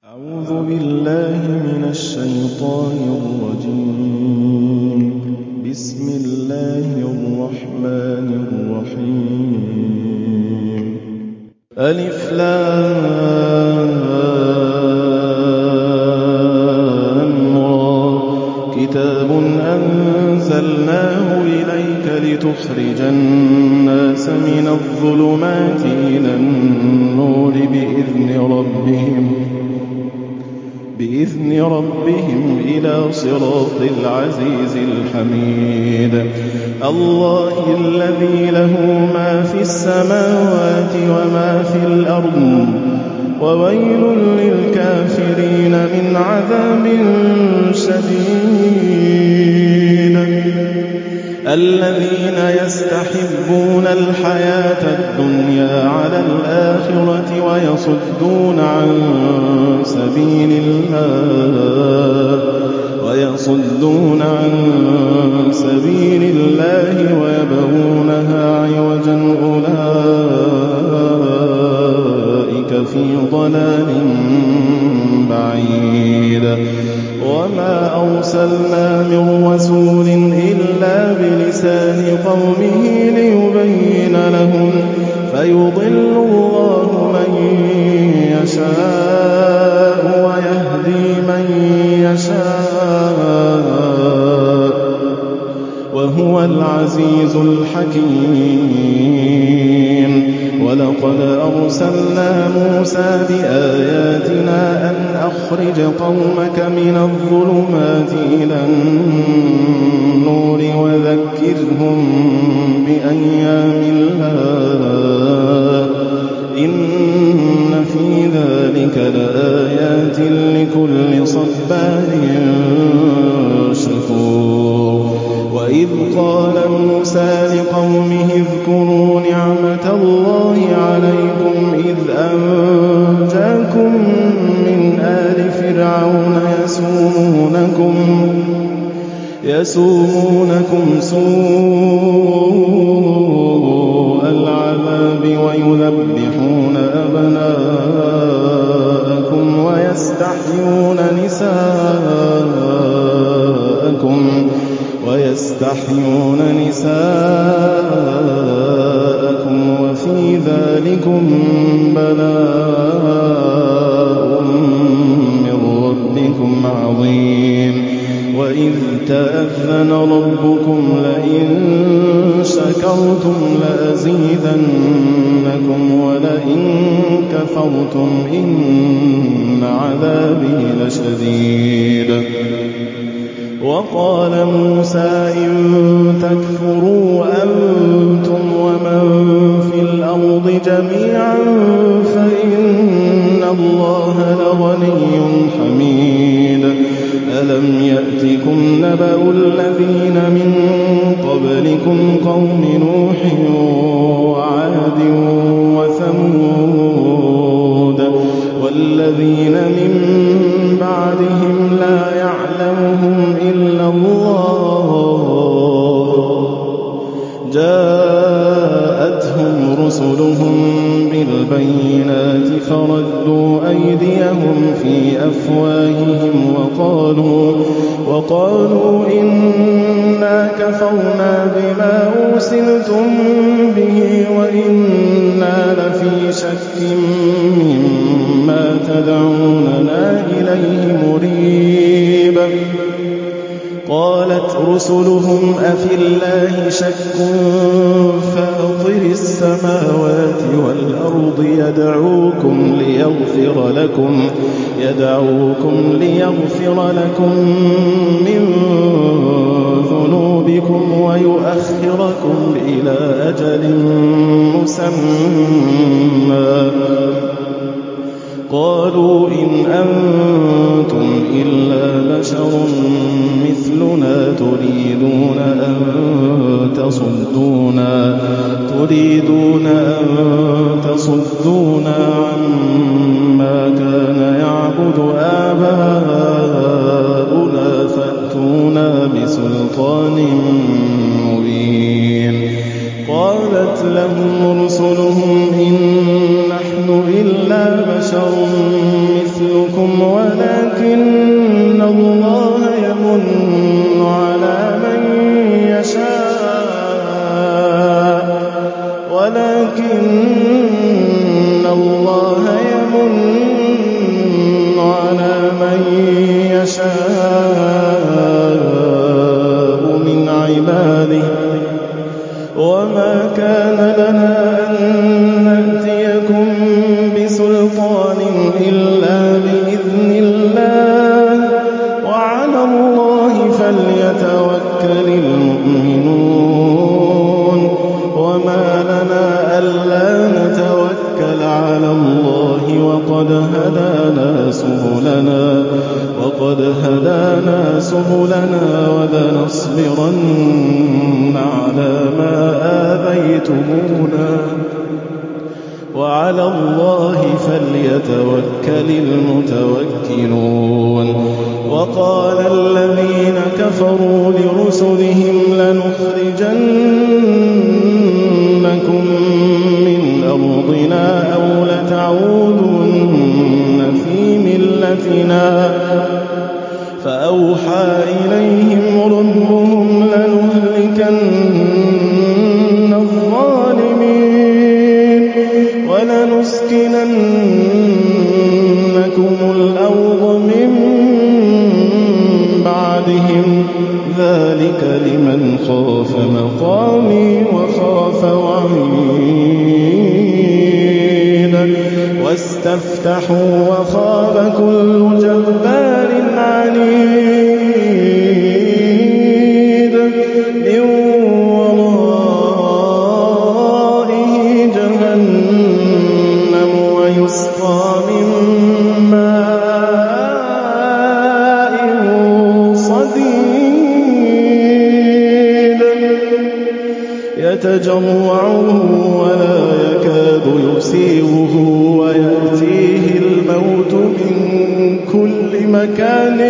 أعوذ بالله من الشيطان الرجيم. بسم الله الرحمن الرحيم. ألف لام را. كتاب أنزلناه إليك لتخرج الناس من الظلمات إلى النور بإذن ربهم إلى صراط العزيز الحميد. الله الذي له ما في السماوات وما في الأرض وويل للكافرين من عذاب شديد. الذين يستحبون الحياة الدنيا على الآخرة ويصدون عن سبيل الله ويبغونها عوجا أولئك في ضلال بعيد. وما أرسلنا من رسول إلا بلسان قومه ليبين لهم فيضل الله من يشاء ويهدي من يشاء وهو العزيز الحكيم. ولقد أرسلنا موسى بآياتنا أن أخرج قومك من الظلمات إلى النور وذكرهم بأيام الله إن في ذلك لآيات لكل صبار شكور. وإذ قال موسى لقومه اذكروا نعمة الله عليكم إذ أنجاكم من آل فرعون يسومونكم سوء العذاب ويذبحون أبناءكم ويستحيون نساءكم وفي ذلكم بلاء من ربكم عظيم. وإذ تأذن ربكم لئن شكرتم لأزيدنكم ولئن كفرتم إن عذابي لشديد. وقال موسى إن تكفروا أنتم ومن في الأرض جميعا فإن الله لغني حميد. ألم يأتكم نبأ الذين من قبلكم قوم نوح وعاد وثمود والذين من بعدهم لا يعلمهم إلا الله جاءتهم رسلهم بالبينات فردوا أيديهم في أفواههم وقالوا إنا كفرنا بما أرسلتم به وإنا لفي شك مما تدعوننا إليه مريب. قالت رسلهم أفي الله شك فاطر السماوات والأرض يدعوكم ليغفر لكم من ذنوبكم ويؤخركم إلى أجل مسمى. قالوا إن أنتم إلا بشر مثلنا تريدون أن تصدونا عما كان يعبد آباؤنا فأتونا بسلطان مبين. قالت لهم رسلهم إن نحن إلا بشر مثلكم رسلكم ولكن الله يمن على من يشاء من عباده وما كان لنا أن نأتيكم بسلطان إلا بإذن الله وعلى الله فليتوكل المؤمنون وما لنا ألا نتوكل على الله وقد هدانا سبلنا ولنصبرن على ما آذيتمونا وعلى الله فليتوكل المتوكلون وقال الذين كفروا لرسلهم لنخرجنكم من أرضنا أو لتعودن في ملتنا فأوحى إليهم ربهم لنهلكن الظالمين ولنسكننكم الأرض من بعدهم ذلك لمن خاف مقامي وخاف وعيد واستفتحوا وخاب كل جبار عنيد من ورائه جهنم ويسقى من ماء صديد يتجرعه ولا يكاد يسيغه ويأتيه الموت من كل مكان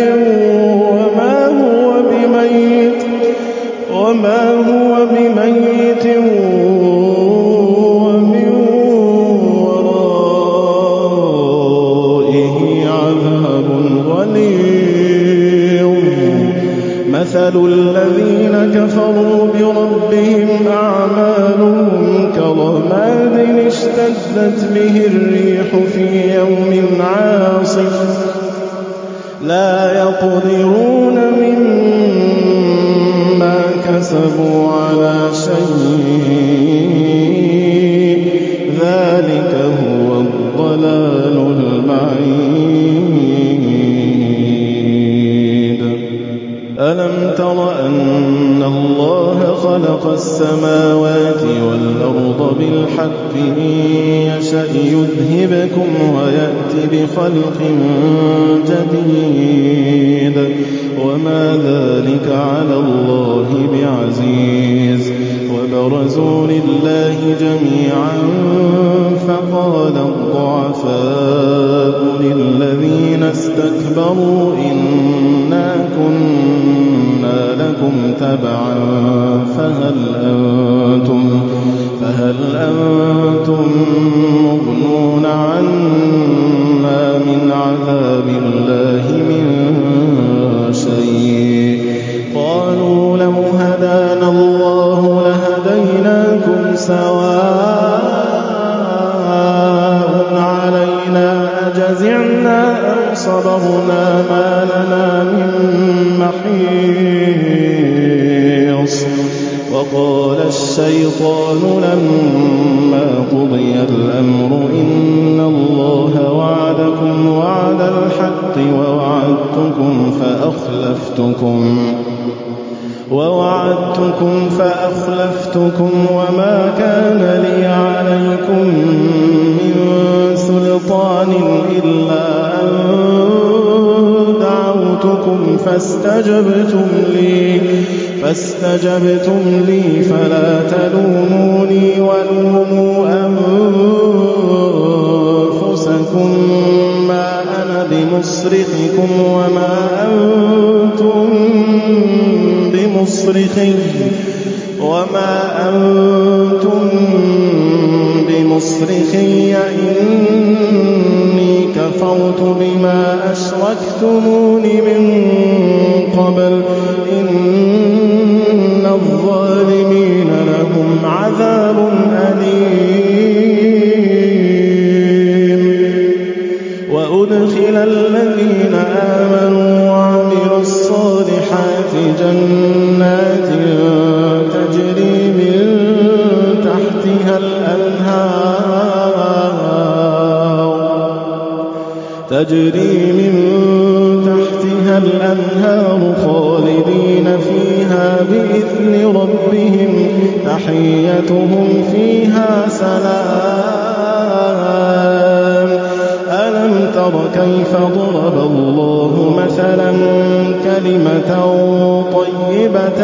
وما هو بميت ومن ورائه عذاب غليظ مثل الذين كفروا بربهم أعمالهم كرماد اشتدت به الريح في يوم عاصف لا يقدرون مما كسبوا على شيء ذلك هو الضلال البعيد ألم تر أن الله خلق السماوات والأرض بالحق إن يشأ يذهبكم ويأتي بخلق جديد وما ذلك على الله بعزيز وبرزوا لله جميعا فقال الضعفاء للذين استكبروا إنا كنا لكم تبعا فهل أنتم مغنون عنا من عذاب الله من شيء قالوا لو هدانا الله لهديناكم سواء علينا أجزعنا أو صبرنا ما لنا من محيص وقال الشيطان لما قضي الأمر إن الله وعدكم وعد الحق ووعدتكم فأخلفتكم وما كان لي عليكم من سلطان إلا أن دعوتكم فاستجبتم لي فلا تلوموني ولوموا أنفسكم ما أنا بمصرخكم وما أنتم بمصرخي إني كفرت بما أشركتمون من قبل إن الظالمين لهم عذاب أليم وأدخل الذين آمنوا وعملوا الصالحات جنات تجري من تحتها الأنهار خالدين فيها بإذن ربهم تحيتهم فيها سلام ألم تر كيف ضرب الله مثلا كلمة طيبة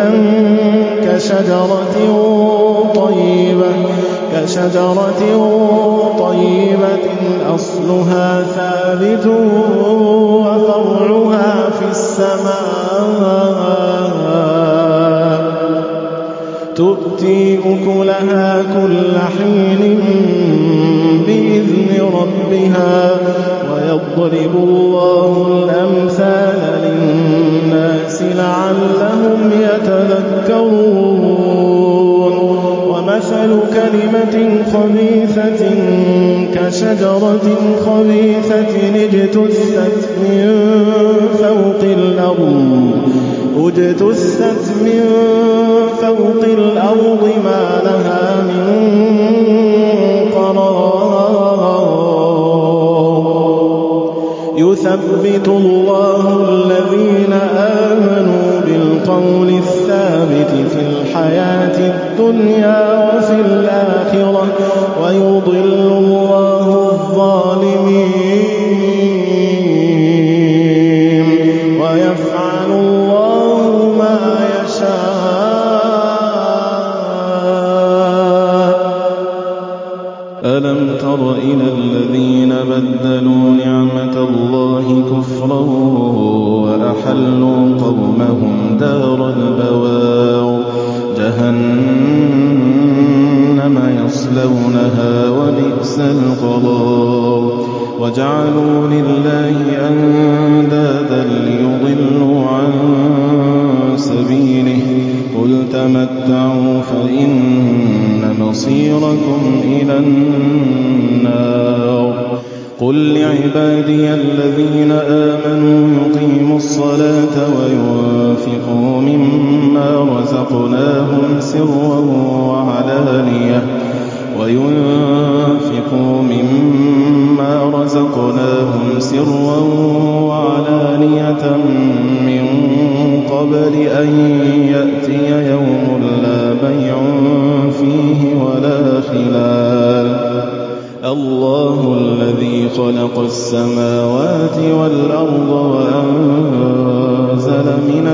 كشجرة طيبة أصلها ثابت وفرعها في السماء تؤتي أكلها كل حين بإذن ربها ويضرب الله الأمثال للناس لعلهم يتذكرون ومثل كلمة خبيثة كشجرة خبيثة اجتثت من فوق الأرض ما لها من قرار يثبت الله الذين آمنوا بالقول الثابت في الحياة الدنيا وفي الآخرة ويضل الله الظالمين ويفعل الله ما يشاء ألم تر إلى الذين بدلوا نعمة الله كفرا وأحلوا قومهم دار البوار جهنم يصلونها وبئس القرار وجعلوا لله أندادا ليضلوا عن سبيله قل تمتعوا فإن مصيركم إلى النار قل لعبادي الذين آمنوا يقيموا الصلاة وينفقوا مما رزقناهم سرا وعلانية من قبل أن يأتي يوم لا بيع فيه ولا خلال الله الذي خلق السماوات والأرض وأنزل من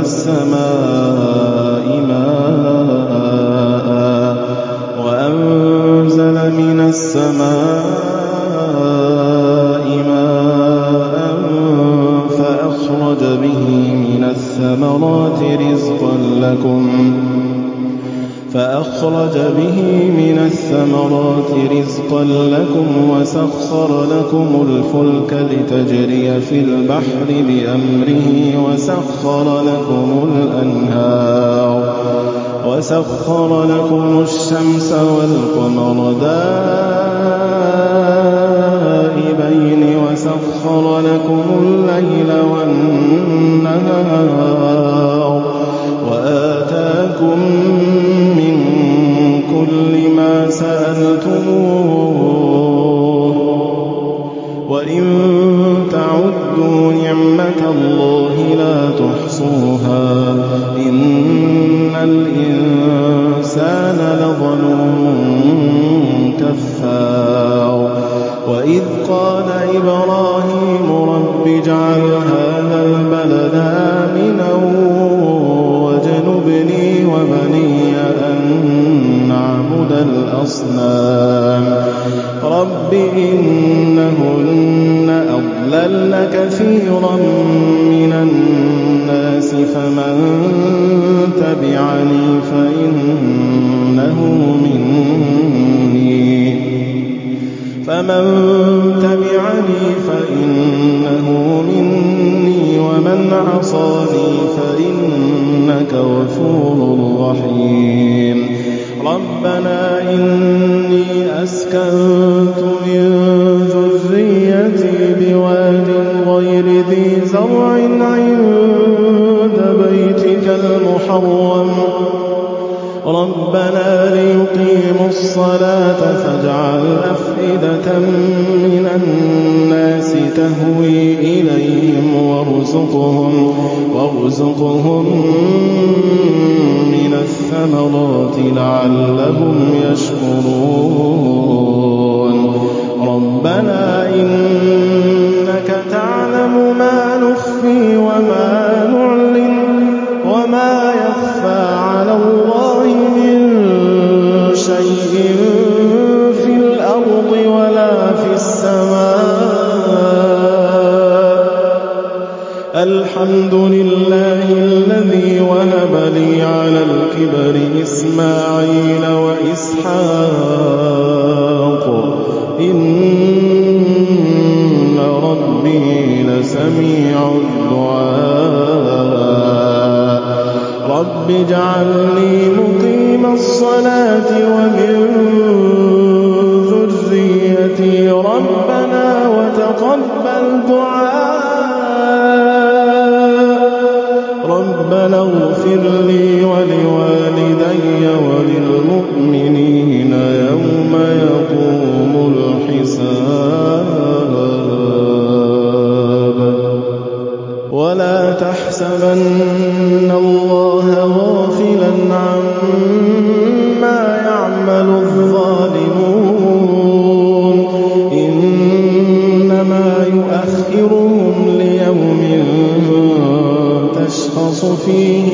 السماء ماء فأخرج به من الثمرات رزقا لكم وسخر لكم الفلك لتجري في البحر بأمره وسخر لكم الشمس والقمر دائبين وسخر لكم الليل والنهار وآتاكم من كل ما سألتموه وإن تعدوا نعمة الله لا تحصوها إن الإنسان لظلوم كفار وإذ قال إبراهيم رب اجعل هذا البلد آمنا واجنبني وبني أن نعبد الأصنام رب إنهن أضللن كثيرا من الناس فمن تبعني فإنه مني فمن تبعني فإنه مني ومن عصاني فإنك غفور رحيم ربنا إني أسكنت من ذريتي بواد غير ذي زرع عند بيتك المحرم ربنا ليقيموا الصلاة فاجعل أفئدة من الناس تهوي إليهم وارزقهم من الثمرات لعلهم يشكرون ربنا إنك تعلم ما نخفي وما نعلن وما يخفى على الله من شيء في الأرض ولا في السماء الحمد لله الذي وهب لي على الكبر إسماعيل وإسحاق إن ربي لسميع الدعاء رب اجعلني مقيم الصلاة ومن ذريتي ربنا وتقبل دعاء ربنا اغفر لي ولوالدي وللمؤمنين يوم يقوم الحساب ولا تحسبن الله غافلا عما يعمل الظالمون إنما يؤخرهم ليوم تشخص فيه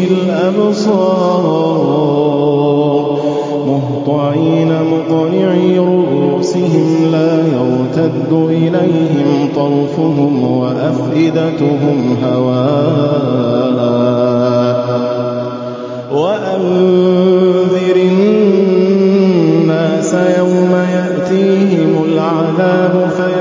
الأبصار مهطعين مقنعي رؤوسهم لا يرتد إليهم طرفهم وأفئدتهم هواء وأنذر الناس يوم يأتيهم العذاب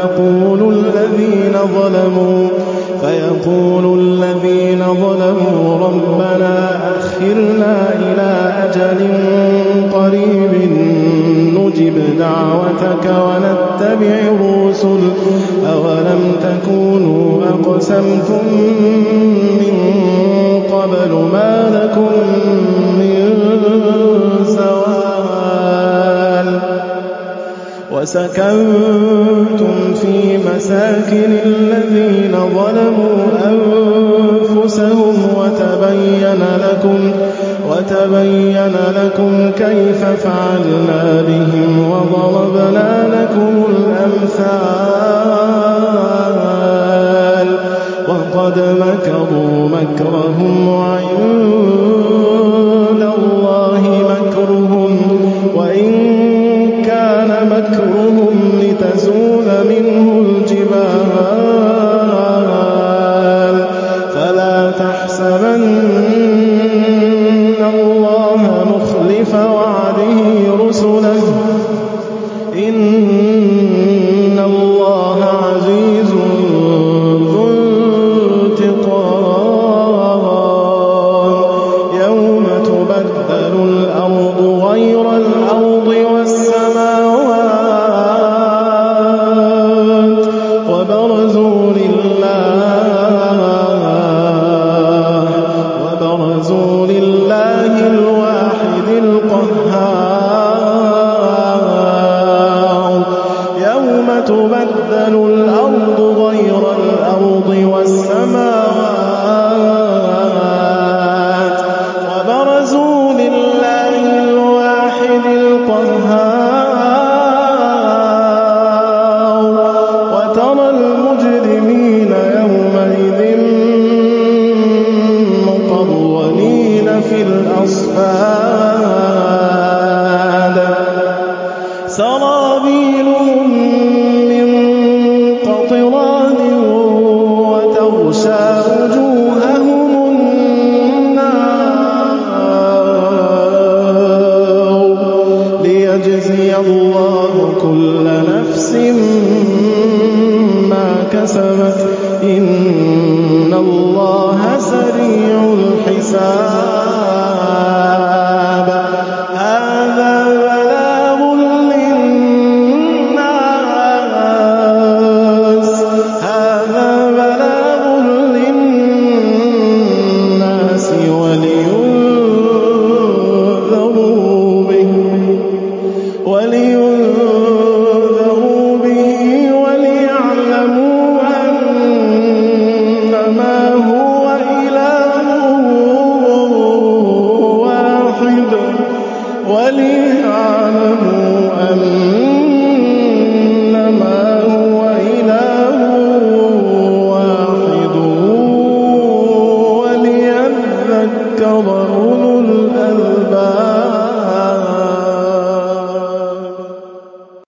فيقول الذين ظلموا ربنا أخرنا إلى أجل قريب نجب دعوتك ونتبع الرسل أولم تكونوا أقسمتم من قبل ما لكم من زوال وسكنتم في مساكن الذين ظلموا أنفسهم وتبين لكم كيف فعلنا بهم وضربنا لكم الأمثال وقد مكروا مكرهم وعند